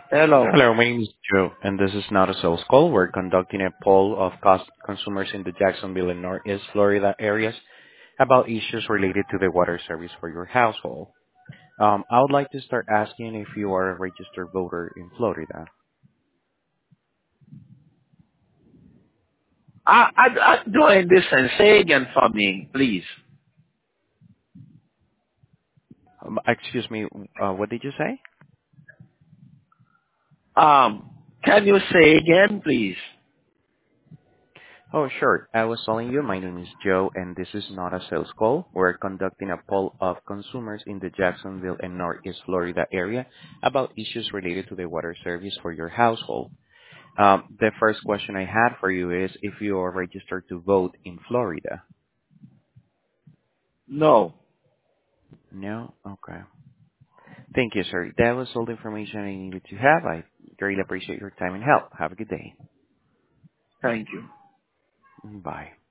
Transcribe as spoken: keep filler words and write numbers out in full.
Hello. Hello, my name is Joe, and this is not a sales call. We're conducting a poll of cost consumers in the Jacksonville and Northeast Florida areas about issues related to the water service for your household. Um, I would like to start asking if you are a registered voter in Florida. I, I, I'm doing this and say again for me, please. Um, excuse me, uh, what did you say? Um, can you say again, please? Oh, sure. I was telling you my name is Joe, and this is not a sales call. We're conducting a poll of consumers in the Jacksonville and Northeast Florida area about issues related to the water service for your household. Um, the first question I had for you is if you are registered to vote in Florida. No. No? Okay. Thank you, sir. That was all the information I needed to have. I greatly appreciate your time and help. Have a good day. Thank you. Bye.